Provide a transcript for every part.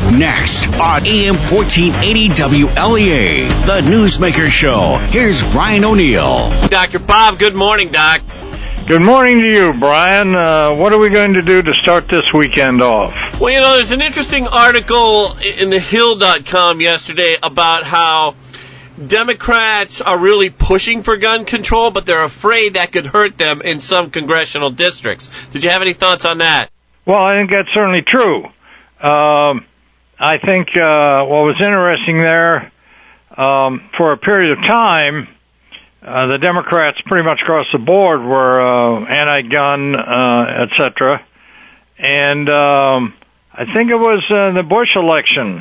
Next on AM 1480 WLEA, the Newsmaker Show. Here's Brian O'Neill. Dr. Bob, good morning, Doc. Good morning to you, Brian. What are we going to do to start this weekend off? Well, there's an interesting article in thehill.com yesterday about how Democrats are really pushing for gun control, but they're afraid that could hurt them in some congressional districts. Did you have any thoughts on that? Well, I think that's certainly true. I think what was interesting there, for a period of time, the Democrats pretty much across the board were anti-gun, etc. And I think it was the Bush election.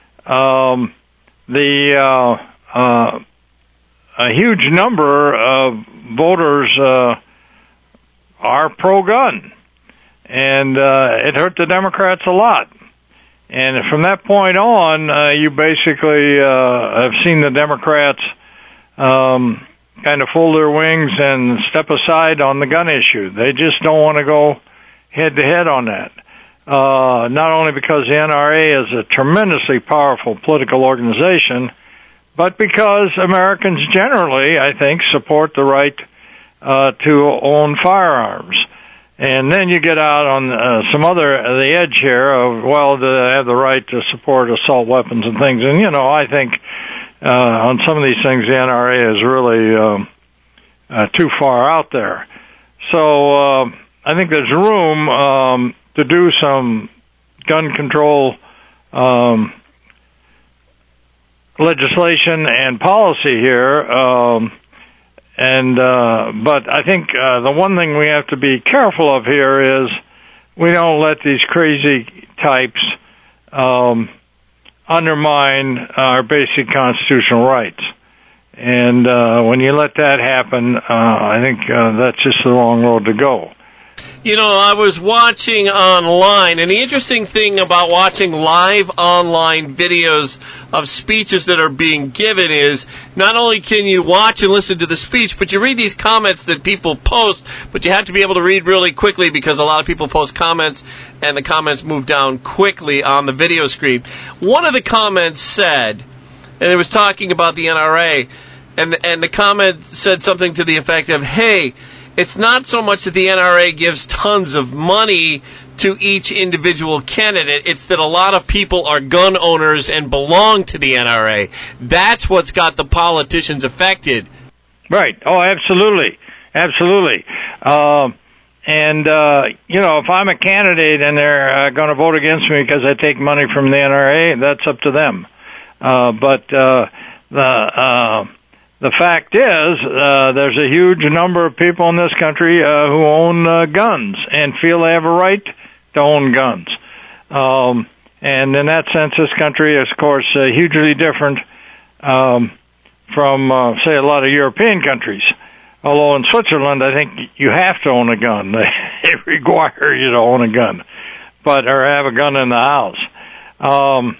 A huge number of voters are pro-gun, and it hurt the Democrats a lot. And from that point on, you basically have seen the Democrats kind of fold their wings and step aside on the gun issue. They just don't want to go head-to-head on that. Not only because the NRA is a tremendously powerful political organization, but because Americans generally, I think, support the right to own firearms. And then you get out on the edge here of, well, do they have the right to support assault weapons and things? And, I think on some of these things, the NRA is really too far out there. So I think there's room to do some gun control legislation and policy here. But I think the one thing we have to be careful of here is we don't let these crazy types undermine our basic constitutional rights. And when you let that happen, I think that's just the wrong road to go. I was watching online, and the interesting thing about watching live online videos of speeches that are being given is not only can you watch and listen to the speech, but you read these comments that people post, but you have to be able to read really quickly because a lot of people post comments, and the comments move down quickly on the video screen. One of the comments said, and it was talking about the NRA, and the comment said something to the effect of, hey, it's not so much that the NRA gives tons of money to each individual candidate. It's that a lot of people are gun owners and belong to the NRA. That's what's got the politicians affected. Right. Oh, absolutely. Absolutely. If I'm a candidate and they're going to vote against me because I take money from the NRA, that's up to them. The fact is, there's a huge number of people in this country who own guns and feel they have a right to own guns. And in that sense, this country is, of course, hugely different from, say, a lot of European countries. Although in Switzerland, I think you have to own a gun. They require you to own a gun, or have a gun in the house.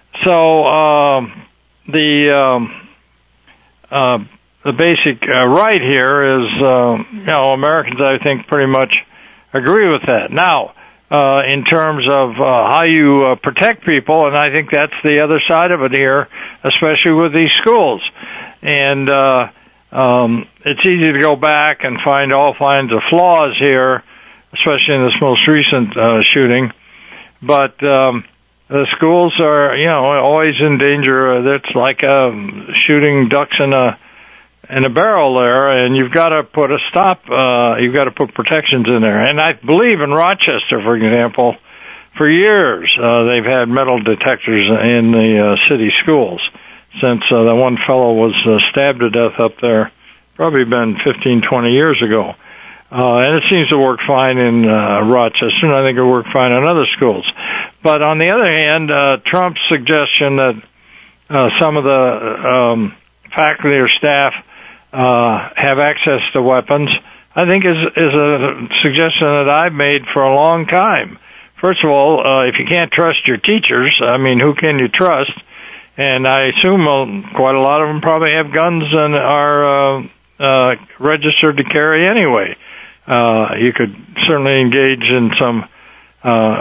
The basic right here is, Americans, I think, pretty much agree with that. Now, in terms of how you protect people, and I think that's the other side of it here, especially with these schools. And it's easy to go back and find all kinds of flaws here, especially in this most recent shooting. But the schools are, always in danger. It's like shooting ducks in a barrel there, and you've got to put a stop. You've got to put protections in there. And I believe in Rochester, for example, for years they've had metal detectors in the city schools since the one fellow was stabbed to death up there, probably been 15, 20 years ago. And it seems to work fine in Rochester, and I think it worked fine in other schools. But on the other hand, Trump's suggestion that some of the faculty or staff have access to weapons, I think is a suggestion that I've made for a long time. First of all, if you can't trust your teachers, who can you trust? And I assume quite a lot of them probably have guns and are registered to carry anyway. You could certainly engage in some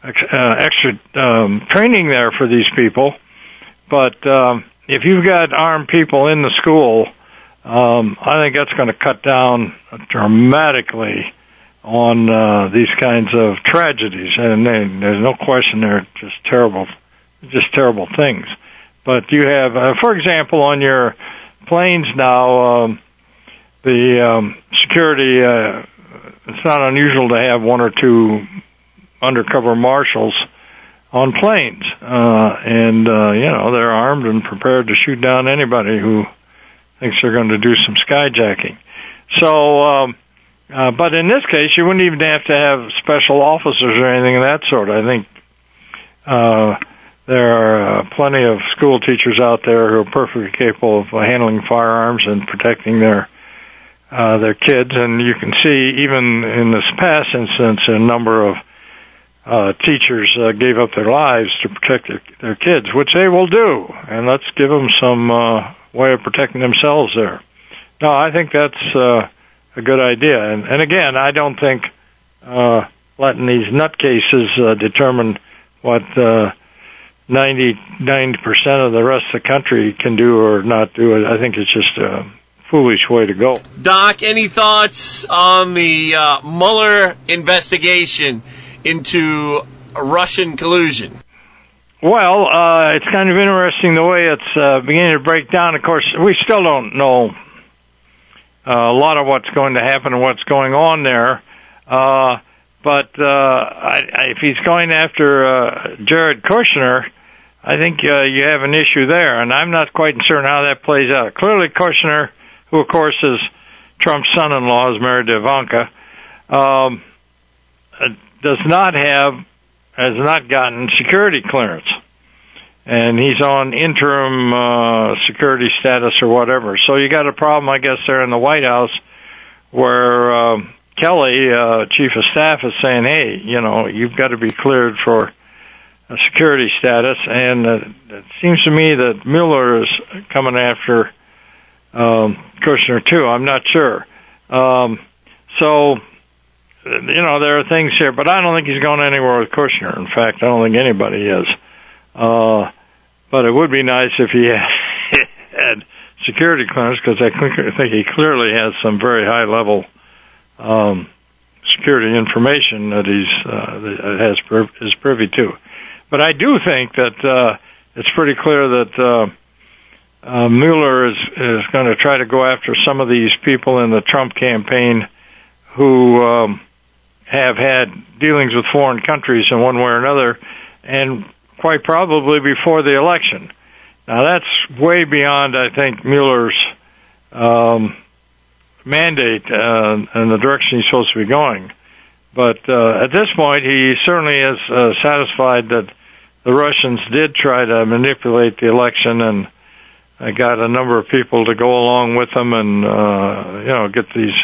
extra training there for these people. But if you've got armed people in the school, I think that's going to cut down dramatically on these kinds of tragedies. And there's no question they're just terrible things. But you have, for example, on your planes now, the security, it's not unusual to have one or two undercover marshals on planes. And they're armed and prepared to shoot down anybody who thinks they're going to do some skyjacking. So, but in this case, you wouldn't even have to have special officers or anything of that sort. I think there are plenty of school teachers out there who are perfectly capable of handling firearms and protecting their kids. And you can see, even in this past instance, a number of teachers gave up their lives to protect their kids, which they will do. And let's give them some way of protecting themselves there. No, I think that's a good idea. And again, I don't think letting these nutcases determine what 90% of the rest of the country can do or not do. I think it's just a foolish way to go. Doc, any thoughts on the Mueller investigation into Russian collusion? Well, it's kind of interesting the way it's beginning to break down. Of course, we still don't know a lot of what's going to happen and what's going on there. But if he's going after Jared Kushner, I think you have an issue there, and I'm not quite certain how that plays out. Clearly, Kushner, who of course is Trump's son-in-law, is married to Ivanka, has not gotten security clearance, and he's on interim security status or whatever. So you got a problem, I guess, there in the White House where Kelly, chief of staff, is saying, hey, you've got to be cleared for a security status. And it seems to me that Mueller is coming after Kushner, too. I'm not sure. So, there are things here, but I don't think he's going anywhere with Kushner. In fact, I don't think anybody is. But it would be nice if he had security clearance, because I think he clearly has some very high-level security information that is privy to. But I do think that it's pretty clear that Mueller is going to try to go after some of these people in the Trump campaign who have had dealings with foreign countries in one way or another, and quite probably before the election. Now, that's way beyond, I think, Mueller's mandate and the direction he's supposed to be going. But at this point, he certainly is satisfied that the Russians did try to manipulate the election, and got a number of people to go along with them and get these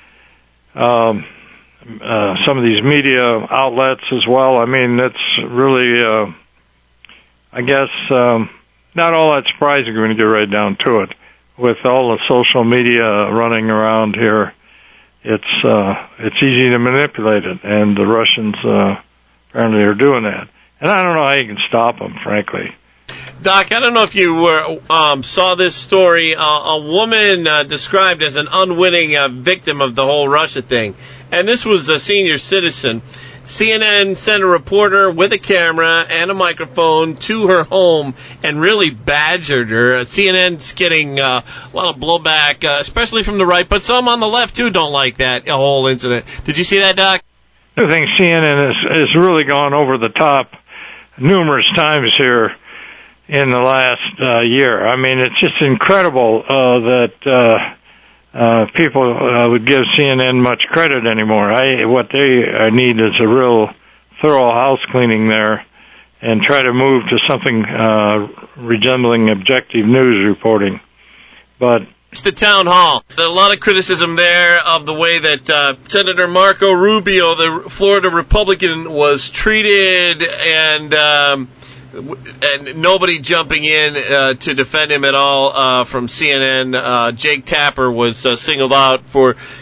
some of these media outlets as well. I mean, it's really, I guess, not all that surprising when you get right down to it. With all the social media running around here, it's easy to manipulate it, and the Russians apparently are doing that. And I don't know how you can stop them, frankly. Doc, I don't know if you saw this story. A woman described as an unwitting victim of the whole Russia thing. And this was a senior citizen. CNN sent a reporter with a camera and a microphone to her home and really badgered her. CNN's getting a lot of blowback, especially from the right, but some on the left, too, don't like that whole incident. Did you see that, Doc? I think CNN has really gone over the top numerous times here in the last year. I mean, it's just incredible that people would give CNN much credit anymore. What they need is a real thorough house cleaning there, and try to move to something resembling objective news reporting. But it's the town hall. There's a lot of criticism there of the way that Senator Marco Rubio, the Florida Republican, was treated, and nobody jumping in to defend him at all from CNN. Jake Tapper was singled out for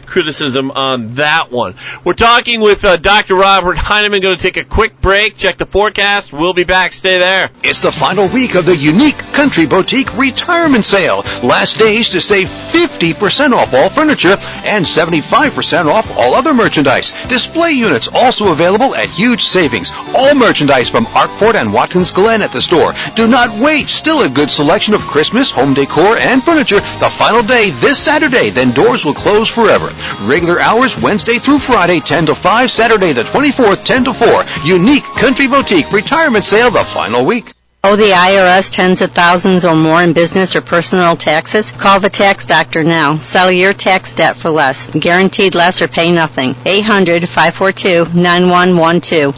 criticism on that one. We're talking with Dr. Robert Heinemann. Going to take a quick break, check the forecast. We'll be back. Stay there. It's the final week of the Unique Country Boutique Retirement Sale. Last days to save 50% off all furniture and 75% off all other merchandise. Display units also available at huge savings. All merchandise from Arkport and Watkins Glen at the store. Do not wait. Still a good selection of Christmas, home decor, and furniture. The final day this Saturday, then doors will close forever. Regular hours Wednesday through Friday 10 to 5, Saturday the 24th 10 to 4. Unique Country Boutique Retirement Sale the final week. Owe the IRS tens of thousands or more in business or personal taxes? Call the Tax Doctor now. Settle your tax debt for less. Guaranteed less or pay nothing. 800-542-9112.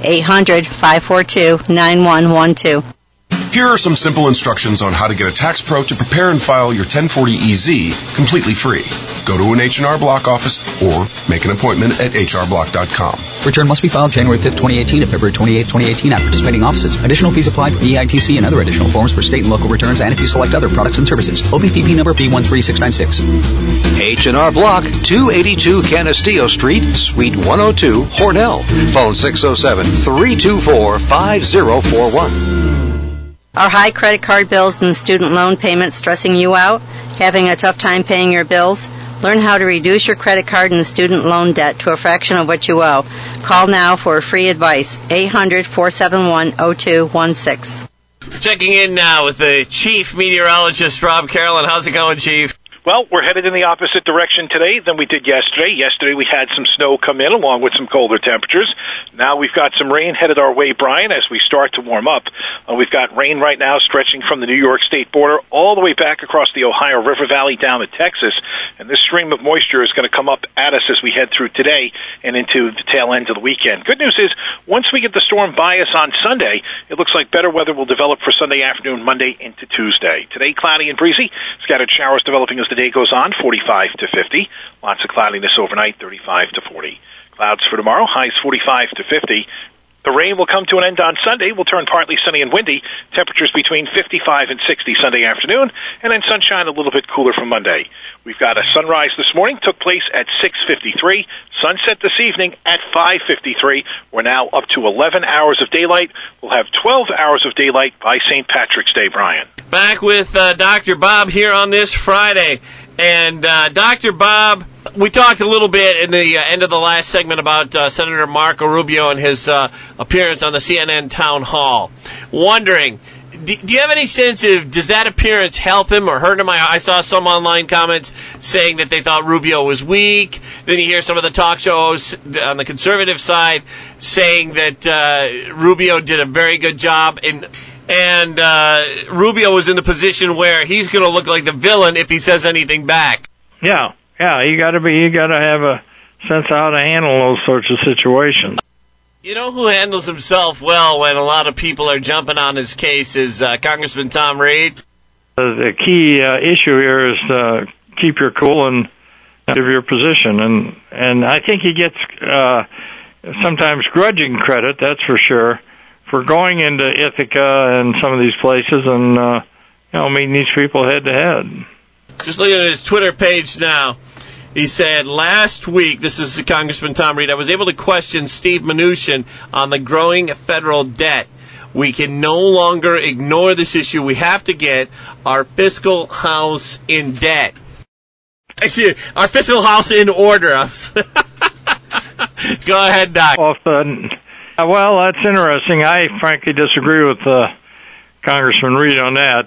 800-542-9112. Here are some simple instructions on how to get a tax pro to prepare and file your 1040EZ completely free. Go to an H&R Block office or make an appointment at hrblock.com. Return must be filed January 5th, 2018 to February 28th, 2018 at participating offices. Additional fees apply for EITC and other additional forms for state and local returns and if you select other products and services. OBTP number B13696. H&R Block, 282 Canastillo Street, Suite 102, Hornell. Phone 607-324-5041. Are high credit card bills and student loan payments stressing you out? Having a tough time paying your bills? Learn how to reduce your credit card and student loan debt to a fraction of what you owe. Call now for free advice. 800-471-0216. Checking in now with the Chief Meteorologist, Rob Carolyn. How's it going, Chief? Well, we're headed in the opposite direction today than we did yesterday. Yesterday we had some snow come in along with some colder temperatures. Now we've got some rain headed our way, Brian, as we start to warm up. We've got rain right now stretching from the New York State border all the way back across the Ohio River Valley down to Texas. And this stream of moisture is going to come up at us as we head through today and into the tail end of the weekend. Good news is, once we get the storm by us on Sunday, it looks like better weather will develop for Sunday afternoon, Monday into Tuesday. Today, cloudy and breezy. Scattered showers developing as the day goes on, 45 to 50. Lots of cloudiness overnight, 35 to 40. Clouds for tomorrow, highs 45 to 50. The rain will come to an end on Sunday. Will turn partly sunny and windy. Temperatures between 55 and 60 Sunday afternoon, and then sunshine a little bit cooler for Monday. We've got a sunrise this morning, took place at 6:53. Sunset this evening at 5:53. We're now up to 11 hours of daylight. We'll have 12 hours of daylight by St. Patrick's Day, Brian. Back with Dr. Bob here on this Friday. And Dr. Bob, we talked a little bit in the end of the last segment about Senator Marco Rubio and his appearance on the CNN town hall. Wondering, do you have any sense of, does that appearance help him or hurt him? I saw some online comments saying that they thought Rubio was weak. Then you hear some of the talk shows on the conservative side saying that Rubio did a very good job and Rubio was in the position where he's going to look like the villain if he says anything back. Yeah, you got to have a sense of how to handle those sorts of situations. You know who handles himself well when a lot of people are jumping on his case is Congressman Tom Reed. The key issue here is to keep your cool and give your position, and I think he gets sometimes grudging credit, that's for sure, for going into Ithaca and some of these places and meeting these people head to head. Just looking at his Twitter page now, he said, last week, this is Congressman Tom Reed, I was able to question Steve Mnuchin on the growing federal debt. We can no longer ignore this issue. We have to get our fiscal house in debt. Actually, our fiscal house in order. Go ahead, Doc. Well, that's interesting. I frankly disagree with Congressman Reed on that.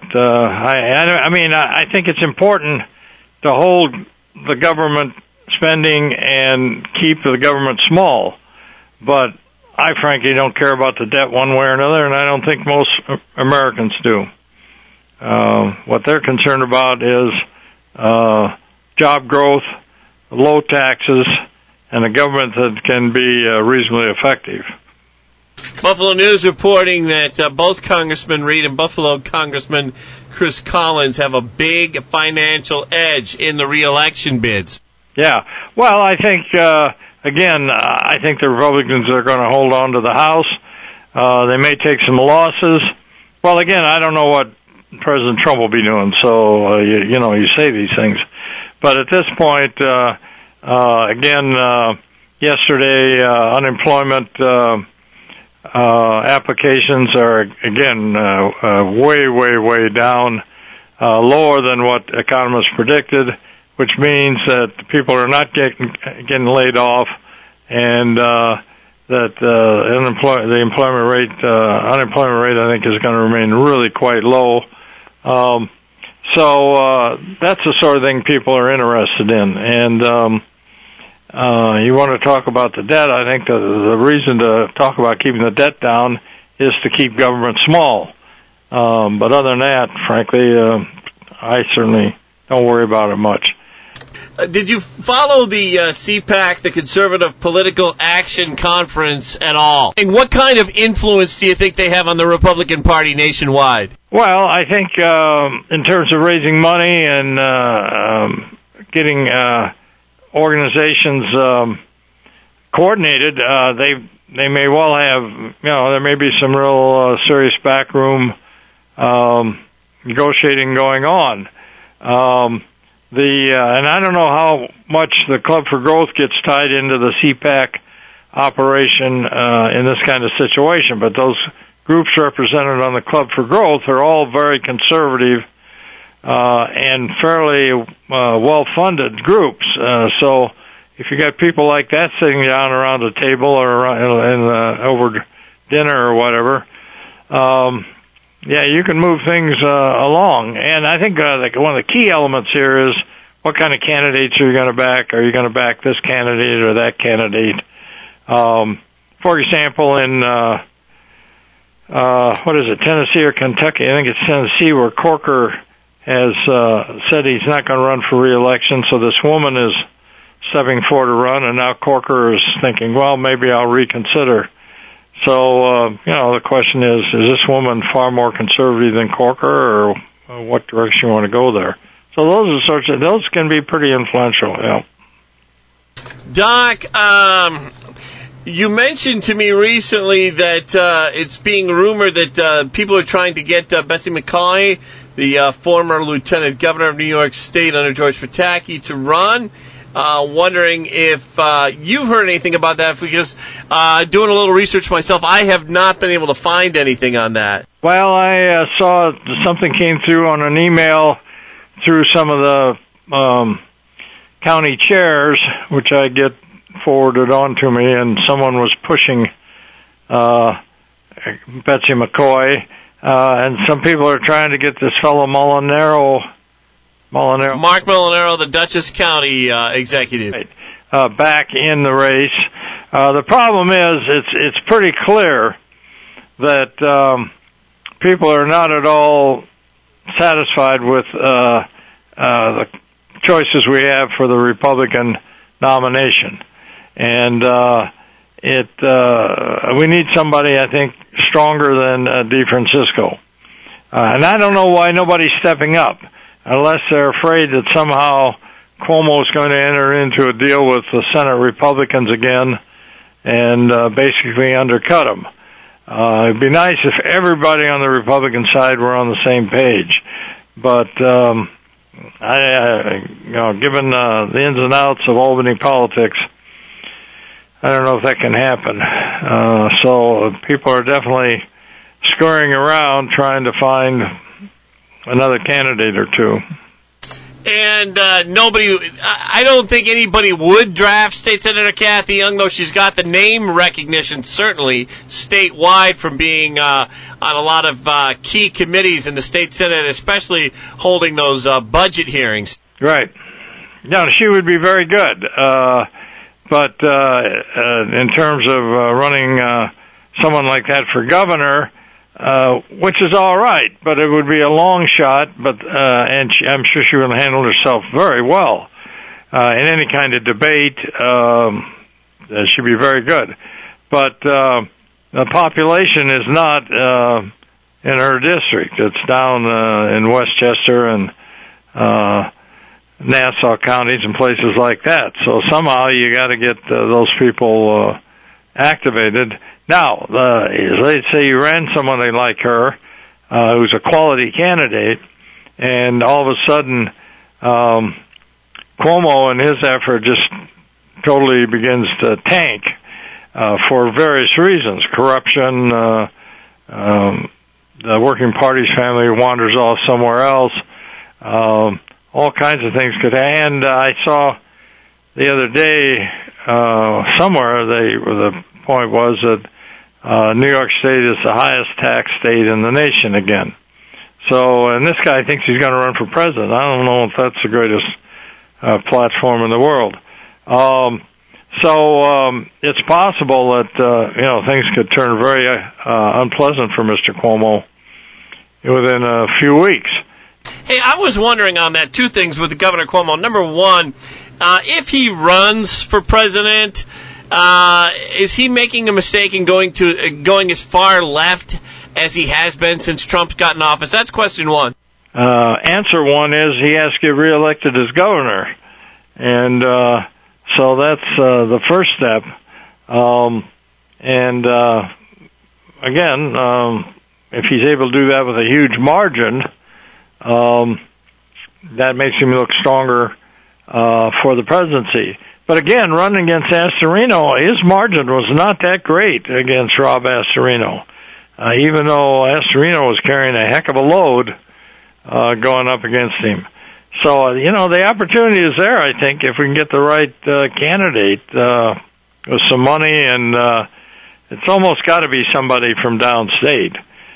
I think it's important to hold the government spending and keep the government small, but I frankly don't care about the debt one way or another, and I don't think most Americans do. What they're concerned about is job growth, low taxes, and a government that can be reasonably effective. Buffalo News reporting that both Congressman Reed and Buffalo Congressman Chris Collins have a big financial edge in the re-election bids. Yeah. Well, I think, I think the Republicans are going to hold on to the House. They may take some losses. Well, again, I don't know what President Trump will be doing, so, you say these things. But at this point, Again, yesterday, unemployment applications are again way down, lower than what economists predicted, which means that people are not getting laid off, and that the unemployment rate I think is going to remain really quite low. So that's the sort of thing people are interested in. And you want to talk about the debt, I think the reason to talk about keeping the debt down is to keep government small. But other than that, frankly, I certainly don't worry about it much. Did you follow the CPAC, the Conservative Political Action Conference, at all? And what kind of influence do you think they have on the Republican Party nationwide? Well, I think in terms of raising money and getting organizations coordinated, they may well have, there may be some real serious backroom negotiating going on. And I don't know how much the Club for Growth gets tied into the CPAC operation in this kind of situation, but those groups represented on the Club for Growth are all very conservative and fairly well-funded groups. So if you got people like that sitting down around a table or over dinner or whatever, you can move things along. And I think one of the key elements here is what kind of candidates are you going to back? Are you going to back this candidate or that candidate? For example, in Tennessee or Kentucky? I think it's Tennessee, where Corker has said he's not going to run for re-election, so this woman is stepping forward to run, and now Corker is thinking, well, maybe I'll reconsider. So, the question is this woman far more conservative than Corker, or what direction you want to go there? So those can be pretty influential, yeah. Doc, you mentioned to me recently that it's being rumored that people are trying to get Betsy McCaughey, the former lieutenant governor of New York State under George Pataki, to run. Wondering if you've heard anything about that, because doing a little research myself, I have not been able to find anything on that. Well, I saw something came through on an email through some of the county chairs, which I get forwarded on to me, and someone was pushing Betsy McCaughey, and some people are trying to get this fellow Molinaro, Mark Molinaro, the Dutchess County executive, back in the race. The problem is it's pretty clear that people are not at all satisfied with the choices we have for the Republican nomination, and we need somebody, I think, stronger than DeFrancisco, and I don't know why nobody's stepping up. Unless they're afraid that somehow Cuomo is going to enter into a deal with the Senate Republicans again and basically undercut them. It'd be nice if everybody on the Republican side were on the same page. But, given the ins and outs of Albany politics, I don't know if that can happen. So people are definitely scurrying around trying to find another candidate or two. And I don't think anybody would draft State Senator Kathy Young, though she's got the name recognition, certainly, statewide from being on a lot of key committees in the state Senate, especially holding those budget hearings. Right. No, she would be very good. But in terms of running someone like that for governor, which is all right, but it would be a long shot. But I'm sure she will handle herself very well in any kind of debate. She'd be very good. But the population is not in her district. It's down in Westchester and Nassau counties and places like that. So somehow you got to get those people activated. Now, let's say you ran somebody like her, who's a quality candidate, and all of a sudden, Cuomo and his effort just totally begins to tank for various reasons. Corruption, the working party's family wanders off somewhere else. All kinds of things could happen. And I saw the other day somewhere the point was that New York State is the highest tax state in the nation again. So, and this guy thinks he's going to run for president. I don't know if that's the greatest platform in the world. So it's possible that things could turn very unpleasant for Mr. Cuomo within a few weeks. Hey, I was wondering on that, two things with Governor Cuomo. Number one, if he runs for president, is he making a mistake in going as far left as he has been since Trump got in office? That's question one. Answer one is he has to get reelected as governor. And so that's the first step. Again, if he's able to do that with a huge margin, that makes him look stronger for the presidency. But again, running against Astorino, his margin was not that great against Rob Astorino. Even though Astorino was carrying a heck of a load going up against him. So, the opportunity is there, I think, if we can get the right candidate with some money, and it's almost got to be somebody from downstate.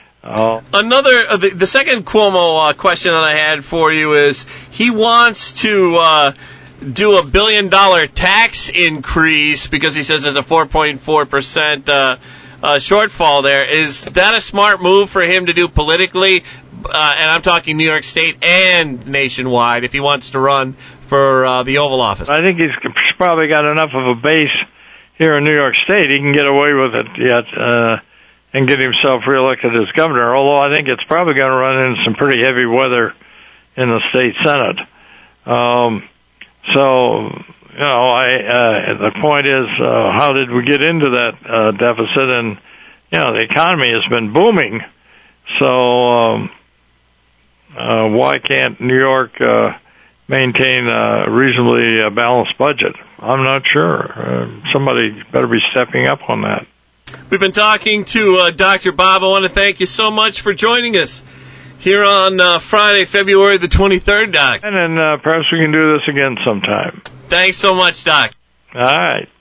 The second Cuomo question that I had for you is he wants to do $1 billion tax increase because he says there's a 4.4% shortfall there. Is that a smart move for him to do politically? And I'm talking New York State and nationwide if he wants to run for the Oval Office. I think he's probably got enough of a base here in New York State. He can get away with it yet and get himself reelected as governor, although I think it's probably going to run into some pretty heavy weather in the state Senate. The point is, how did we get into that deficit? And, the economy has been booming. So, why can't New York maintain a reasonably balanced budget? I'm not sure. Somebody better be stepping up on that. We've been talking to Dr. Bob. I want to thank you so much for joining us here on Friday, February the 23rd, Doc. And then perhaps we can do this again sometime. Thanks so much, Doc. All right.